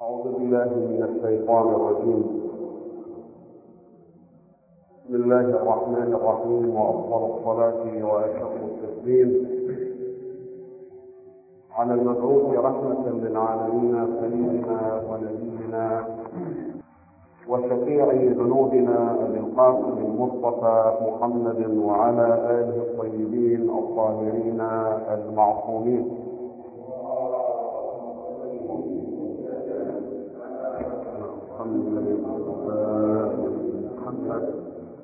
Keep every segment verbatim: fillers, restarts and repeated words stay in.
أعوذ بالله من الشيطان الرجيم. بسم الله الرحمن الرحيم، وأفضل الصلاة وأشرف التسليم على المبعوث رحمة للعالمين سيدنا ونبينا وشفيع ذنوبنا أبي القاسم المصطفى محمد وعلى آله الطيبين الطاهرين المعصومين. محمد محمد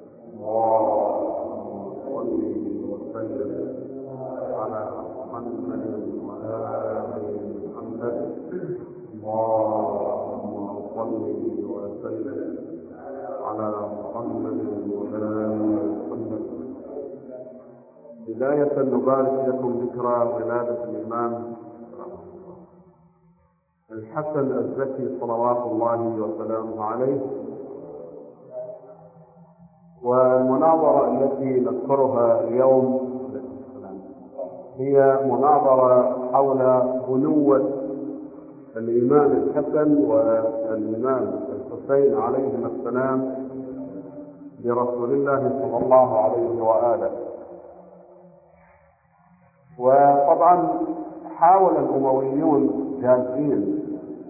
وصل وسلم على محمد وآل محمد. اللهم صل وسلم على محمد وآل محمد. بداية نبارك لكم ذكرى ولادة الإمام الحسن الزكي صلوات الله وسلامه عليه، والمناظرة التي نذكرها اليوم هي مناظرة حول بنوة الإمام الحسن والإمام الحسين عليهما السلام برسول الله صلى الله عليه وآله. وطبعا حاول الأمويون جادين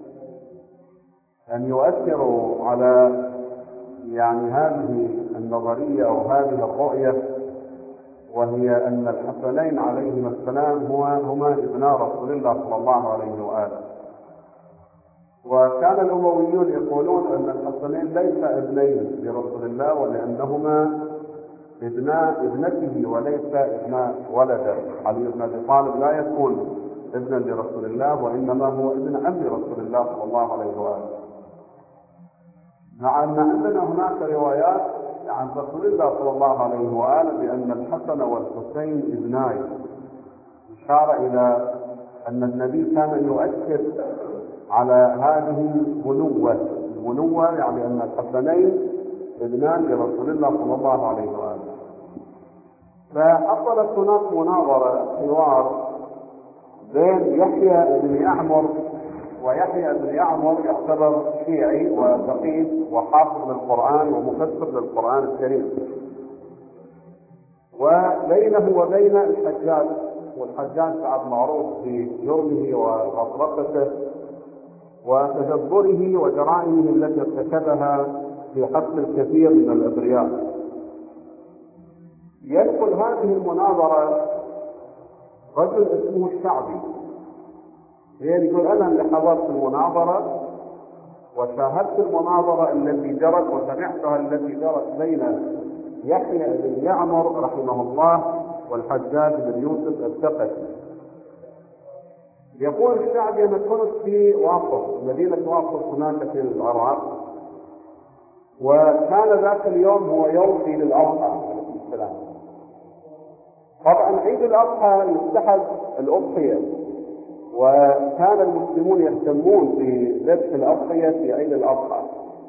أن يؤثروا على يعني هذه النظرية أو هذه الرؤية، وهي أن الحسنين عليهما السلام هما ابنا رسول الله صلى الله عليه وآله. وكان الأمويون يقولون أن الحسنين ليس ابنين لرسول الله، ولأنهما ابنا ابنته وليس ابنا ولده. علي بن أبي طالب لا يكون ابنا لرسول الله، وإنما هو ابن عم رسول الله صلى الله عليه وآله. مع أن عندنا هناك روايات عن رسول الله صلى الله عليه وآله بأن الحسن والحسين ابناي، إشارة إلى أن النبي كان يؤكد على هذه البنوة. البنوة يعني أن الحسنين ابنان لرسول الله صلى الله عليه وآله. فحصلت هناك مناظرة حوار بين يحيى بن يعمر، ويحيى بن يعمر يعتبر شيعي وفقيه وحافظ للقرآن ومفسر للقرآن الكريم، وبينه وبين الحجاج. والحجاج بعد معروف بجرمه وغطرسته وتجبره وجرائمه التي ارتكبها في حقل الكثير من الأبرياء. ينقل هذه المناظرة رجل اسمه الشعبي، يقول أنا اللي حضرت المناظرة وشاهدت المناظرة التي جرت وسمعتها التي جرت بين يحيى بن يعمر رحمه الله والحجاج بن يوسف الثقفي. يقول الشعبي أنا كنت في واصف، مدينة واصف هناك في العراق، وكان ذاك اليوم هو يوم عيد الأضحى عليه السلام. طبعا عيد الأضحى يستحب الأضحية، وكان المسلمون يهتمون بذبح الأضحية في عيد الأضحى.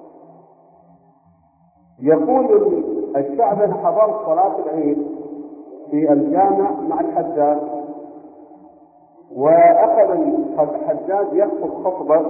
يقول الشعب أنا حضرت صلاة العيد في الجامع مع الحجاج، وأخذ الحجاج يخطب خطبة،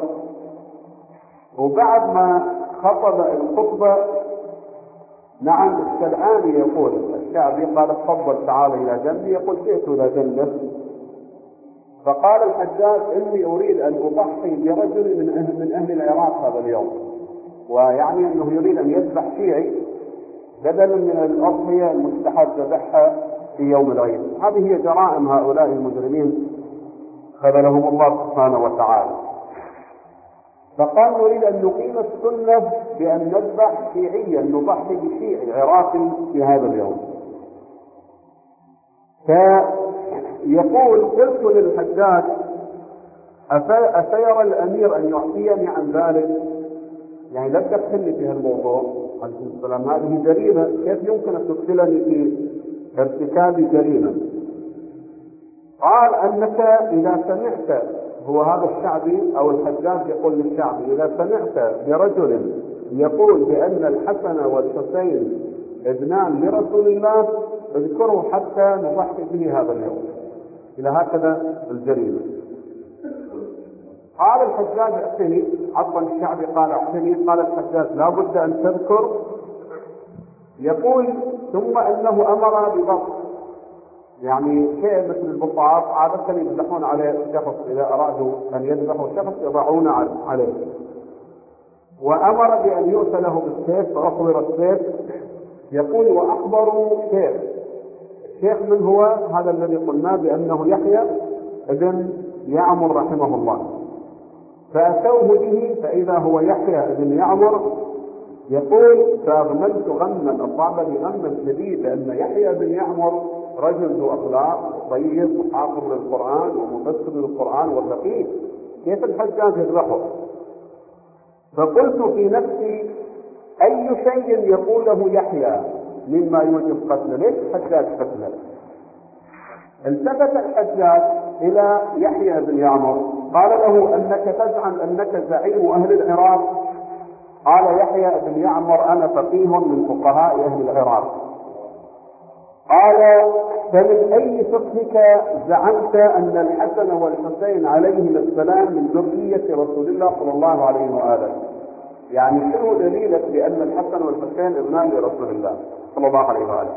وبعد ما خطب الخطبة نعم السلعاني يقول الشعبي قال تفضل تعال إلى جنبي، يقول جئت إلى جنبه. فقال الحجاج إني أريد أن أضحي برجل من أهل, من أهل العراق هذا اليوم، ويعني أنه يريد أن يذبح شيعي بدلا من الأضحية المستحب ذبحها في يوم العيد. هذه هي جرائم هؤلاء المجرمين خذلهم الله سبحانه وتعالى. فقال نريد أن نقيم السنة بأن نذبح شيعيا، نضحي بشيعي عراقي في هذا اليوم. فيقول قلت للحجاج أسيرى الأمير أن يعطيني عن ذلك؟ يعني لا تدخلني في هالموضوع عليه السلام، هذه جريمة، كيف يمكن أن تدخلني في ارتكاب جريمة؟ قال أنك إذا سمعت، هو هذا الشعبي أو الحجاج يقول للشعبي إذا سمعت برجل يقول بأن الحسن والحسين ابنان لرسول الله اذكره حتى نضحي به هذا اليوم. إلى هكذا الجريمة. قال الحجاج ائتني عطا الشعبي قال احسني. قال الحجاج لا بد أن تذكر. يقول ثم أنه أمر بضبط، يعني شيء مثل البطاط عادة يذبحون عليه الشخص إذا أرادوا أن يذبحوا شخص يضعون عليه، وأمر بأن يؤتى له بالسيف فأحضر السيف. يقول وأخبروا شيخ، الشيخ من هو؟ هذا الذي قلنا بأنه يحيى ابن يعمر رحمه الله. فأتوه به فإذا هو يحيى ابن يعمر. يقول فأغمنت غما، أصابني غما شديد، لأن يحيى بن يعمر رجل ذو أخلاق وطيب وحافظ للقرآن ومفسر للقرآن وفقيه، كيف الحجاج يذبحه؟ فقلت في نفسي أي شيء يقول له يحيى مما يوجب قتله، ليش الحجاج قتله؟ التفت الحجاج إلى يحيى بن يعمر قال له أنك تزعم أنك زعيم أهل العراق؟ قال يحيى بن يعمر أنا فقيه من فقهاء أهل العراق. قال فمن أي فقهك زعمت أن الحسن والحسين عليهما السلام من ذرية رسول الله صلى الله عليه وآله؟ يعني شنو دليلك بأن الحسن والحسين ابنان لرسول الله صلى الله عليه وآله؟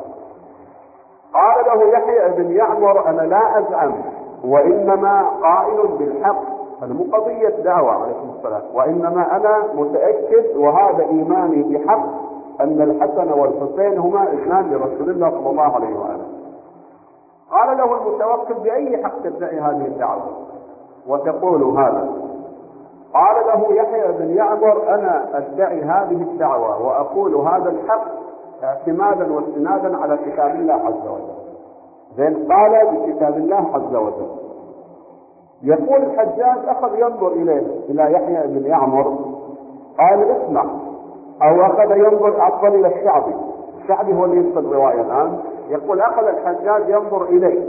قال له يحيى بن يعمر أنا لا أزعم، وإنما قائل بالحق، أنا مو قضية دعوة عليكم السلام، وإنما أنا متأكد وهذا إيماني بحق أن الحسن والحسين هما ابنان لرسول الله صلى الله عليه وآله. قال له المتوكل بأي حق تدعي هذه الدعوة وتقول هذا؟ قال له يحيى بن يعمر أنا أدعي هذه الدعوة وأقول هذا الحق اعتمادا واستنادا على كتاب الله عز وجل. زين قال بكتاب الله عز وجل. يقول الحجاج أخذ ينظر إليه إلى يحيى بن يعمر قال اسمع، أو أخذ ينظر أفضل إلى الشعبي، الشعبي هو اللي ينقل الرواية الآن. يقول أخذ الحجاج ينظر إليه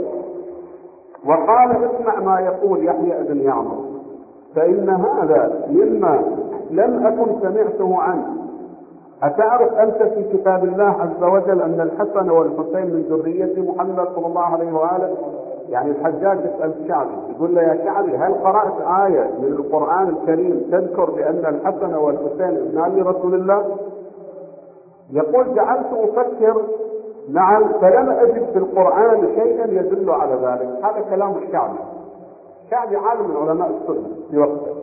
وقال اسمع ما يقول يحيى بن يعمر، فإن هذا مما لم أكن سمعته عنه. أتعرف أنت في كتاب الله عز وجل أن الحسن والحسين من ذرية محمد صلى الله عليه وآله؟ يعني الحجاج يسأل الشعبي يقول له يا شعبي هل قرأت آية من القرآن الكريم تذكر بأن الحسن والحسين ابنان رسول الله؟ يقول جعلت أفكر نعم فلم أجد في القرآن شيئا يدل على ذلك. هذا كلام الشعبي، الشعبي عالم من علماء السنة في وقته.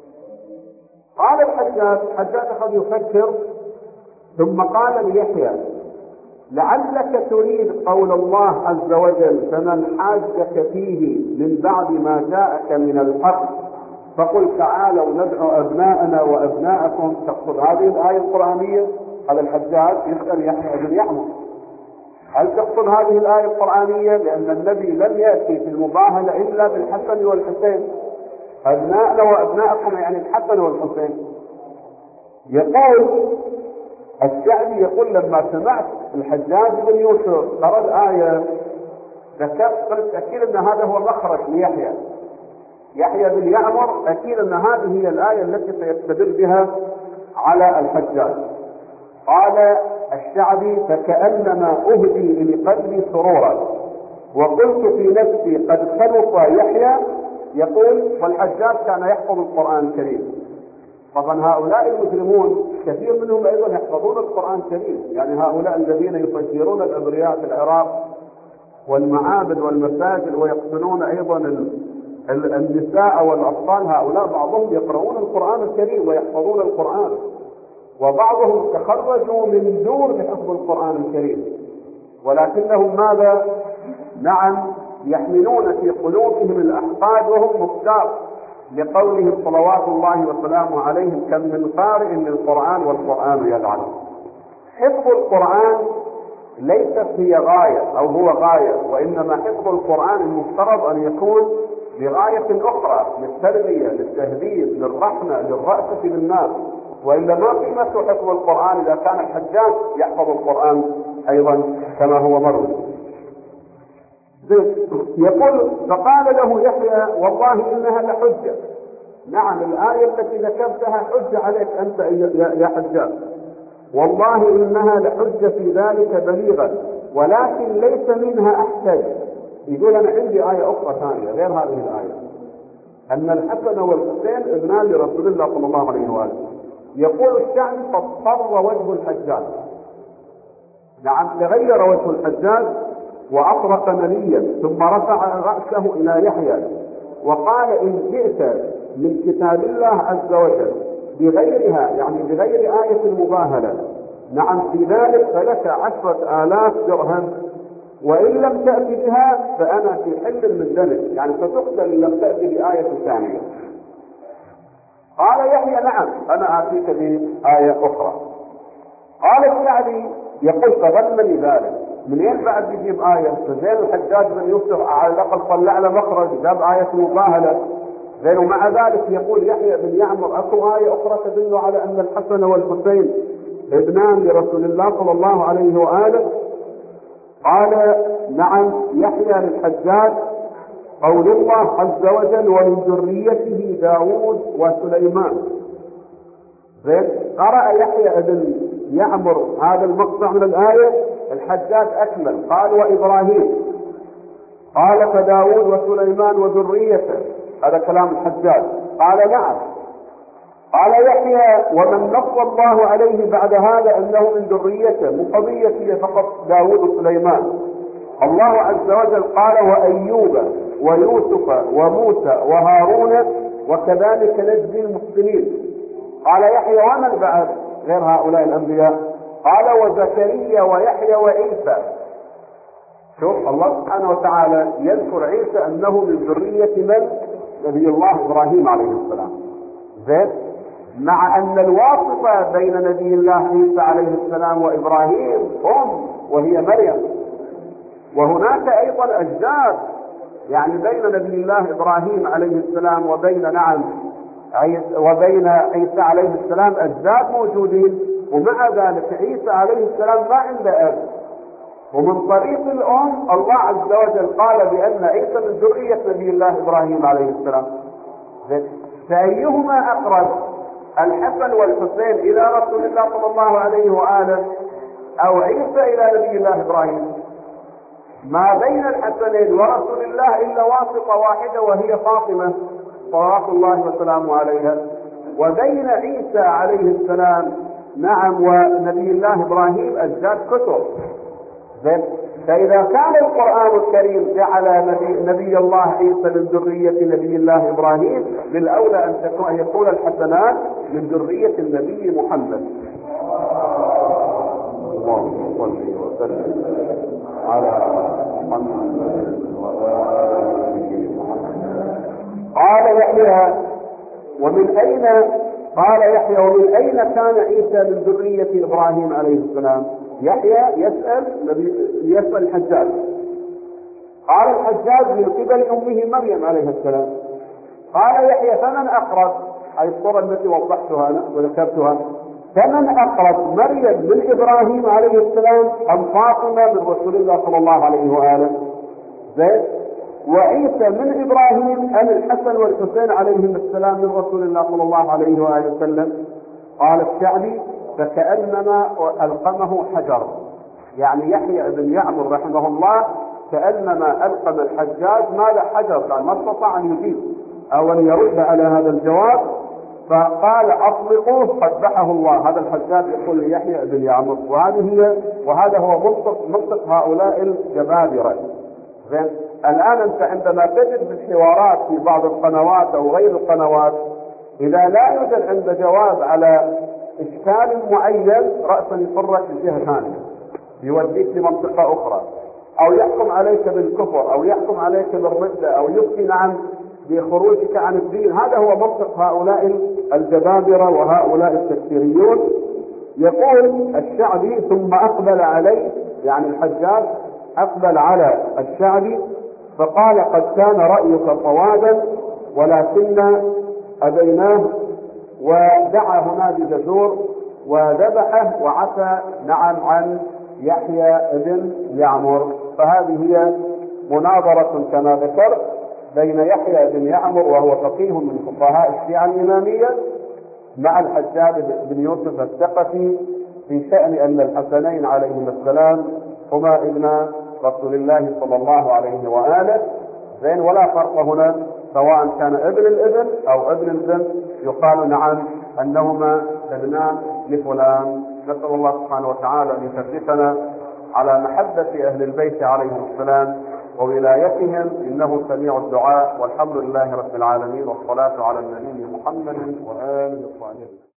قال الحجاج، الحجاج أخذ يفكر ثم قال ليحيى لعلك تريد قول الله عز وجل فمن حاجك فيه من بعد ما جاءك من الحق فقل تعالوا ندعو أبناءنا وأبناءكم. تقصد هذه الآية القرآنية؟ هذا الحجاج يسأل يحيى بن يعمر هل تقصد هذه الآية القرآنية؟ لأن النبي لم يأتي في المباهلة إلا بالحسن والحسين، أبناءنا وأبناءكم يعني الحسن والحسين. يقول الشعبي يقول لما سمعت الحجاج بن يوسف قرأ الآية ذكرت قلت أكيد أن هذا هو مخرج ليحيى يحيى بن يعمر، أكيد أن هذه هي الآية التي سيستدل بها على الحجاج. قال الشعبي فكأنما أهدي لقلبي سرورا وقلت في نفسي قد خلص يحيى. يقول والحجاج كان يحفظ القرآن الكريم. طبعا هؤلاء المسلمون كثير منهم أيضا يحفظون القرآن الكريم، يعني هؤلاء الذين يفجرون الأبرياء في العراق والمعابد والمساجد ويقتلون أيضا النساء والأطفال، هؤلاء بعضهم يقرؤون القرآن الكريم ويحفظون القرآن، وبعضهم تخرجوا من دور لحفظ القرآن الكريم، ولكنهم ماذا؟ نعم يحملون في قلوبهم الأحقاد وهم مختار لقولهم صلوات الله وسلامه عليهم كم من قارئ للقرآن والقرآن يلعن. حفظ القرآن ليست هي غاية أو هو غاية، وإنما حفظ القرآن المفترض أن يكون لغاية أخرى، للتربية للتهذيب للرحمة للرأفة بالناس، وإلا ما قيمة حفظ القرآن إذا كان الحجاج يحفظ القرآن أيضا كما هو مروي. يقول فقال له يحيى والله إنها لحجة. نعم الآية التي ذكرتها حجة عليك أنت يا حجاج، والله إنها لحجة في ذلك بليغة ولكن ليس منها أحتج. يقول أنا عندي آية أخرى ثانية غير هذه الآية. أن الحسن والحسين ابنان لرسول الله صلى الله عليه وآله. يقول الشعبي فاضطر وجه الحجاج، نعم تغير وجه الحجاج وأطرق منيا ثم رفع رأسه إلى يحيى وقال إن جئت من كتاب الله عز وجل بغيرها، يعني بغير آية المباهلة، نعم في ذلك فلك عشرة آلاف درهم، وإن لم تأتي بها فأنا في حل من دمك، يعني ستقتل إن لم تأتي بآية ثانية. قال يحيى نعم أنا آتيك بآية أخرى. قال الشعبي يقول فغمني ذلك، منين بعد يجيب آية؟ فزين الحجاج بن يوسف على الأقل طلع له مخرج جاب آية مباهلة زين، ومع ذلك يقول يحيى بن يعمر أكو آية أخرى تدل على أن الحسن والحسين ابنان لرسول الله صلى الله عليه وآله. قال نعم يحيى للحجاج قول الله عز وجل ومن ذريته داود وسليمان. زين قرأ يحيى بن يعمر هذا المقطع من الآية، الحجاج أكمل قال وإبراهيم، قال فداود وسليمان وذريته، هذا كلام الحجاج. قال نعم. قال يحيى ومن نص الله عليه بعد هذا أنه من ذريته، من قضيته فقط داود وسليمان. الله عز وجل قال وأيوب ويوسف وموسى وهارون وكذلك نجزي المحسنين. قال يحيى ومن بعد غير هؤلاء الأنبياء؟ قال وزكريا ويحيى وعيسى. شوف الله سبحانه وتعالى يذكر عيسى أنه من ذرية من؟ نبي الله إبراهيم عليه السلام. زين، مع أن الواسطة بين نبي الله عيسى عليه السلام وإبراهيم أم وهي مريم، وهناك أيضا أجداد، يعني بين نبي الله إبراهيم عليه السلام وبين نعم عيسى وبين عيسى عليه السلام أجداد موجودين، ومع ذلك عيسى عليه السلام ما عنده أب. ومن طريق الأم الله عز وجل قال بأن عيسى من ذرية نبي الله إبراهيم عليه السلام. فأيهما أقرب، الحسن والحسين إلى رسول الله صلى الله عليه وآله أو عيسى إلى نبي الله إبراهيم؟ ما بين الحسنين ورسول الله إلا واسطة واحدة وهي فاطمة صلوات الله وسلامه عليها، وبين عيسى عليه السلام نعم ونبي الله إبراهيم أجداد كثر. فإذا كان القرآن الكريم جعل نبي, نبي الله عيسى من ذرية نبي الله إبراهيم، بالأولى أن تكون يكون الحسنات من ذرية النبي محمد. اللهم صل وسلم على محمد. قال يحيى ومن أين قال يحيى ومن أين كان عيسى من ذرية إبراهيم عليه السلام؟ يحيى يسأل يسأل الحجاج. قال الحجاج من قبل أمه مريم عليه السلام. قال يحيى فمن أقرب، أي الصورة التي وضحتها وذكرتها، فمن أقرب مريم من إبراهيم عليه السلام أم فاطمة من رسول الله صلى الله عليه وآله؟ زين، وعيسى من إبراهيم أم الحسن والحسين عليهم السلام من رسول الله صلى الله عليه وآله وسلم؟ قال الشعبي فكأنما ألقمه حجر، يعني يحيى بن يعمر رحمه الله كأنما ألقم الحجاج ماذا حجر، لأن ما استطاع أن يجيب أو أن يرد على هذا الجواب، فقال أطلقوه قدحه الله. هذا الحجاج يقول ليحيى بن يعمر، وهذه هي وهذا هو منطق منطق هؤلاء الجبابرة. زين، الآن أنت عندما تجد بالحوارات في بعض القنوات أو غير القنوات، إذا لا يوجد عند جواب على إشكال معين رأسا يفرق لجهة ثانية، يوديك لمنطقة أخرى، أو يحكم عليك بالكفر، أو يحكم عليك بالردة، أو يبكي نعم بخروجك عن الدين. هذا هو منطق هؤلاء الجبابرة وهؤلاء التكفيريون. يقول الشعبي ثم أقبل عليه، يعني الحجاج أقبل على الشعبي فقال قد كان رأيك صوابا ولكن أبيناه، ودعا هنا بجزور وذبحه وعفى نعم عن يحيى بن يعمر. فهذه هي مناظرة كما ذكرت بين يحيى بن يعمر وهو فقيه من فقهاء الشيعة الإمامية مع الحجاج بن يوسف الثقفي في شأن أن الحسنين عليهما السلام هما ابن رسول الله صلى الله عليه وآله. زين، ولا فرق هنا سواء كان ابن الابن أو ابن البنت يقال نعم أنهما ابنان لفلان. نسأل الله سبحانه وتعالى أن يثبتنا على محبة أهل البيت عليهم السلام وولايتهم، إنه سميع الدعاء، والحمد لله رب العالمين، والصلاة على النبي محمد وآله الطاهرين.